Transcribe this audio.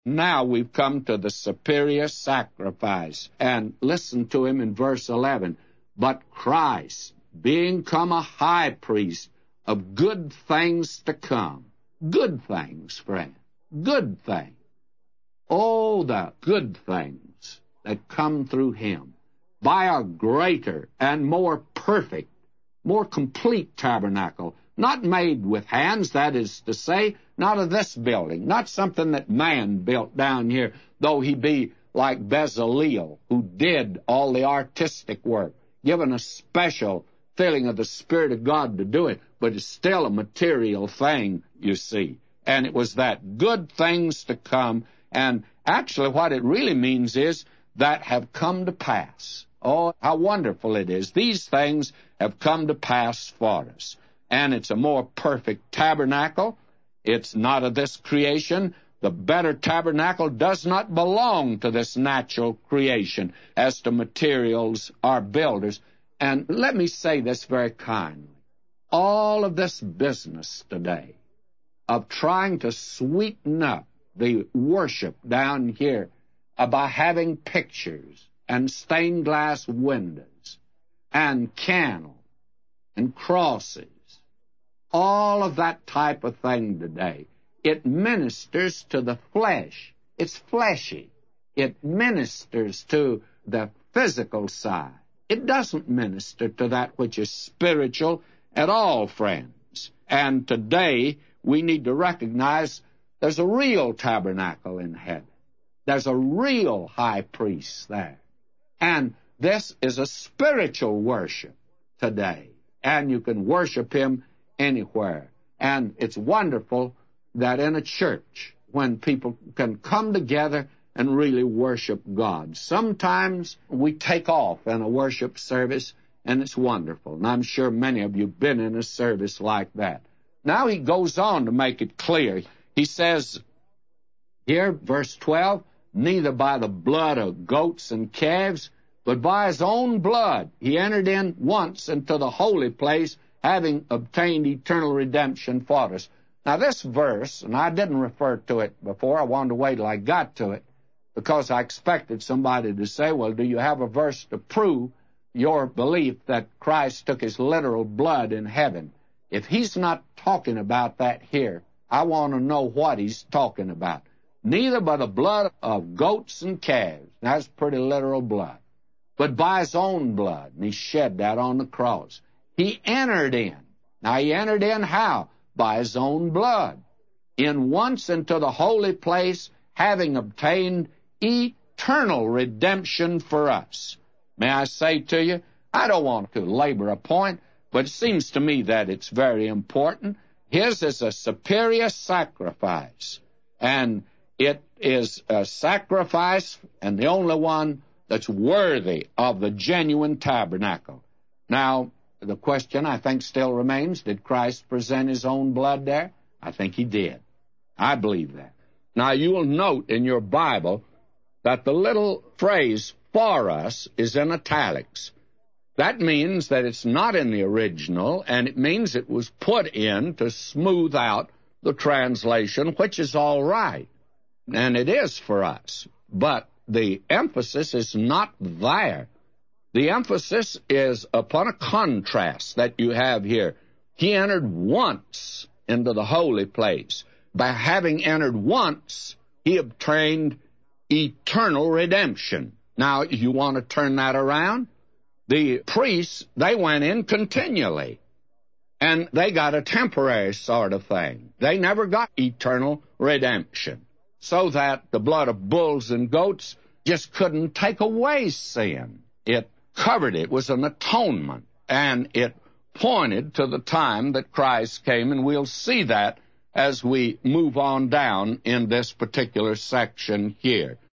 Now we've come to the superior sacrifice. And listen to him in verse 11. But Christ, being come a high priest of good things to come. Good things, friend. Good things. Oh, the good things that come through him. By a greater and more perfect, more complete tabernacle, not made with hands, that is to say, not of this building, not something that man built down here, though he be like Bezaleel, who did all the artistic work, given a special filling of the Spirit of God to do it, but it's still a material thing, you see. And it was that good things to come, and actually what it really means is that have come to pass. Oh, how wonderful it is. These things have come to pass for us. And it's a more perfect tabernacle. It's not of this creation. The better tabernacle does not belong to this natural creation as to materials or builders. And let me say this very kindly. All of this business today of trying to sweeten up the worship down here by having pictures and stained glass windows and candles and crosses, all of that type of thing today, it ministers to the flesh. It's fleshy. It ministers to the physical side. It doesn't minister to that which is spiritual at all, friends. And today we need to recognize there's a real tabernacle in heaven. There's a real high priest there. And this is a spiritual worship today. And you can worship him anywhere. And it's wonderful that in a church, when people can come together and really worship God. Sometimes we take off in a worship service, and it's wonderful. And I'm sure many of you have been in a service like that. Now he goes on to make it clear. He says here, verse 12, neither by the blood of goats and calves, but by his own blood he entered in once into the holy place, having obtained eternal redemption for us. Now this verse, and I didn't refer to it before, I wanted to wait till I got to it, because I expected somebody to say, well, do you have a verse to prove your belief that Christ took his literal blood in heaven? If he's not talking about that here, I want to know what he's talking about. Neither by the blood of goats and calves, that's pretty literal blood, but by his own blood, and he shed that on the cross. He entered in. Now he entered in how? By his own blood. In once into the holy place, having obtained eternal redemption for us. May I say to you, I don't want to labor a point, but it seems to me that it's very important. His is a superior sacrifice, and it is a sacrifice and the only one that's worthy of the genuine tabernacle. Now, the question, I think, still remains, did Christ present his own blood there? I think he did. I believe that. Now, you will note in your Bible that the little phrase, for us, is in italics. That means that it's not in the original, and it means it was put in to smooth out the translation, which is all right. And it is for us. But the emphasis is not there. The emphasis is upon a contrast that you have here. He entered once into the holy place. By having entered once, he obtained eternal redemption. Now, you want to turn that around? The priests, they went in continually, and they got a temporary sort of thing. They never got eternal redemption, so that the blood of bulls and goats just couldn't take away sin. It covered it. It was an atonement, and it pointed to the time that Christ came, and we'll see that as we move on down in this particular section here.